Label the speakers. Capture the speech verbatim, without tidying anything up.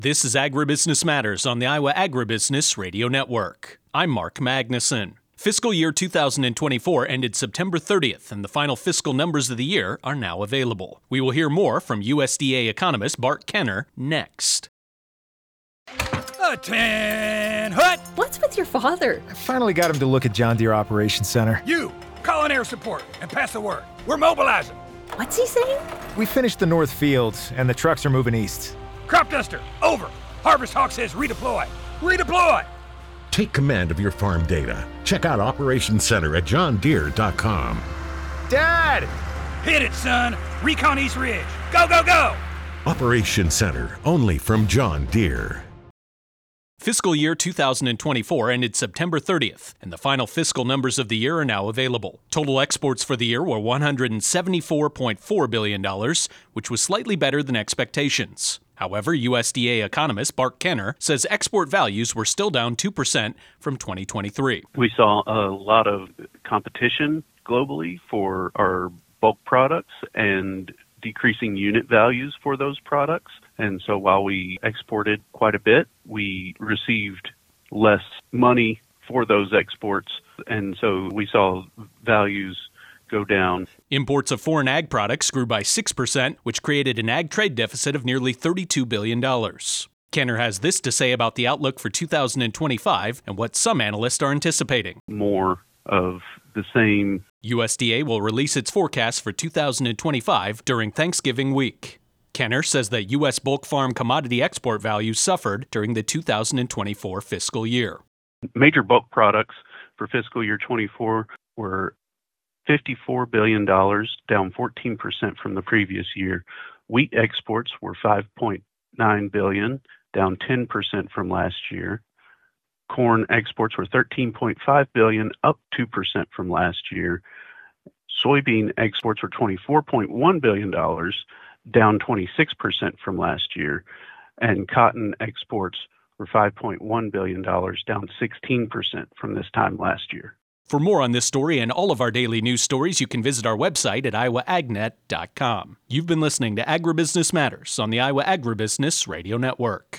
Speaker 1: This is Agribusiness Matters on the Iowa Agribusiness Radio Network. I'm Mark Magnuson. Fiscal year two thousand twenty-four ended September thirtieth, and the final fiscal numbers of the year are now available. We will hear more from U S D A economist Bart Kenner next.
Speaker 2: A ten hut!
Speaker 3: What's with your father?
Speaker 4: I finally got him to look at John Deere Operations Center.
Speaker 2: You, call in air support and pass the word. We're mobilizing.
Speaker 3: What's he saying?
Speaker 4: We finished the north field, and the trucks are moving east.
Speaker 2: Crop duster, over. Harvest Hawk says redeploy. Redeploy!
Speaker 5: Take command of your farm data. Check out Operations Center at john deere dot com.
Speaker 4: Dad!
Speaker 2: Hit it, son. Recon East Ridge. Go, go, go!
Speaker 5: Operations Center, only from John Deere.
Speaker 1: Fiscal year two thousand twenty-four ended September thirtieth, and the final fiscal numbers of the year are now available. Total exports for the year were one hundred seventy-four point four billion dollars, which was slightly better than expectations. However, U S D A economist Bart Kenner says export values were still down two percent from twenty twenty-three.
Speaker 6: We saw a lot of competition globally for our bulk products and decreasing unit values for those products. And so while we exported quite a bit, we received less money for those exports. And so we saw values go down.
Speaker 1: Imports of foreign ag products grew by six percent, which created an ag trade deficit of nearly thirty-two billion dollars. Kenner has this to say about the outlook for two thousand twenty-five and what some analysts are anticipating.
Speaker 6: More of the same.
Speaker 1: U S D A will release its forecast for two thousand twenty-five during Thanksgiving week. Kenner says that U S bulk farm commodity export values suffered during the two thousand twenty-four fiscal year.
Speaker 6: Major bulk products for fiscal year twenty-four were fifty-four billion dollars, down fourteen percent from the previous year. Wheat exports were five point nine billion dollars, down ten percent from last year. Corn exports were thirteen point five billion dollars, up two percent from last year. Soybean exports were twenty-four point one billion dollars, down twenty-six percent from last year. And cotton exports were five point one billion dollars, down sixteen percent from this time last year.
Speaker 1: For more on this story and all of our daily news stories, you can visit our website at iowa agnet dot com. You've been listening to Agribusiness Matters on the Iowa Agribusiness Radio Network.